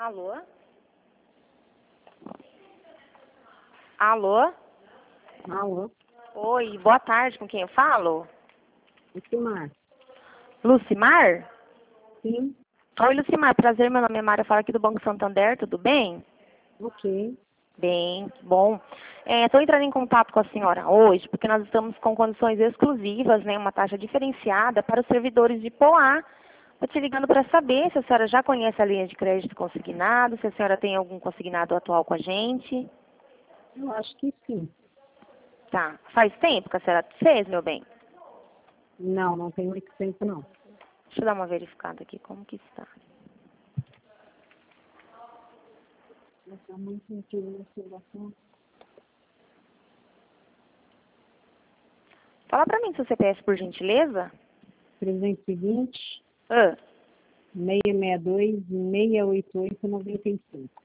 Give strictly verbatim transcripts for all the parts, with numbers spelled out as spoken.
Alô? Alô? Alô? Oi, boa tarde, com quem eu falo? Lucimar. Lucimar? Sim. Oi, Lucimar, prazer, meu nome é Mara, eu falo aqui do Banco Santander, tudo bem? Ok. Bem, que bom. Estou entrando em contato com a senhora hoje, porque nós estamos com condições exclusivas, né, uma taxa diferenciada para os servidores de Poá. Estou te ligando para saber se a senhora já conhece a linha de crédito consignado, se a senhora tem algum consignado atual com a gente. Eu acho que sim. Tá. Faz tempo que a senhora fez, meu bem? Não, não tem muito tempo, não. Deixa eu dar uma verificada aqui, como que está. Está muito incrível a observação. Fala para mim seu C P F, por gentileza. trezentos e vinte, Ah, seiscentos e sessenta e dois, seiscentos e oitenta e oito, noventa e cinco.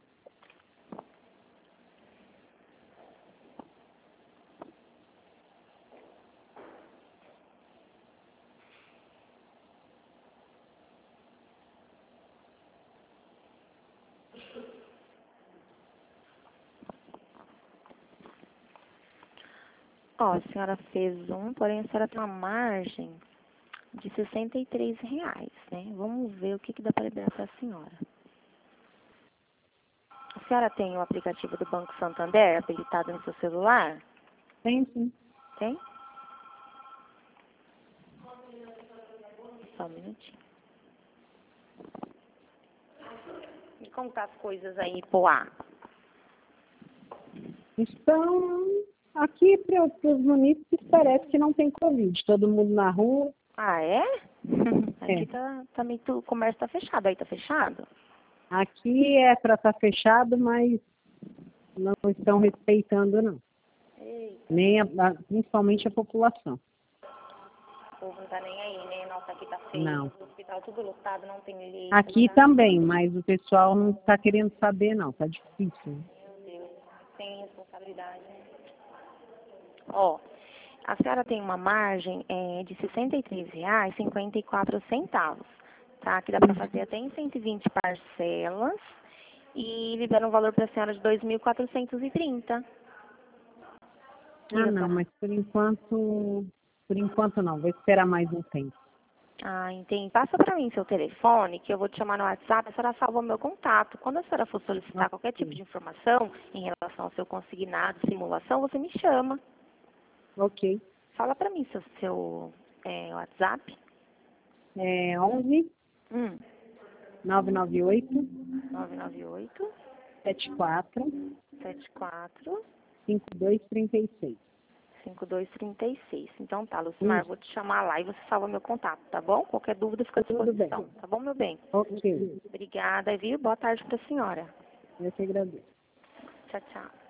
ó, a senhora fez um, porém a senhora tem uma margem de sessenta e três reais, né? Vamos ver o que, que dá para liberar para a senhora. A senhora tem o aplicativo do Banco Santander habilitado no seu celular? Tem sim. Tem? Só um minutinho. E como tá as coisas aí, Poá? Então, aqui para os munícipes parece que não tem Covid. Todo mundo na rua. Ah, é? Aqui É. tá, tá meio, o comércio tá fechado, aí tá fechado? Aqui é para estar fechado, mas não estão respeitando, não. Eita, Nem a, a- principalmente a população. o povo não tá nem aí, né? Nossa, aqui tá feio, Não. o hospital tudo lotado, não tem leito, Aqui não tá... também, mas o pessoal não está querendo saber, não. Tá difícil. Né? Meu Deus, sem responsabilidade, né? Ó, a senhora tem uma margem é, de sessenta e três reais e cinquenta e quatro centavos, tá? Que dá para fazer até em cento e vinte parcelas e libera um valor para a senhora de dois mil quatrocentos e trinta. E Ah, a não, senhora... mas por enquanto, por enquanto não. Vou esperar mais um tempo. Ah, entendi. Passa para mim seu telefone, que eu vou te chamar no WhatsApp, a senhora salva o meu contato. Quando a senhora for solicitar qualquer tipo Ok. de informação em relação ao seu consignado, simulação, você me chama. Ok. Fala para mim seu, seu é, WhatsApp. É onze, Hum, nove nove oito, nove nove oito, sete quatro, sete quatro, cinco dois três seis. cinco dois três seis. Então tá, Lucimar, Isso, vou te chamar lá e você salva meu contato, tá bom? Qualquer dúvida fica à tudo bem. disposição. Tá bom, meu bem? Ok. Obrigada, viu? Boa tarde para a senhora. Eu que agradeço. Tchau, tchau.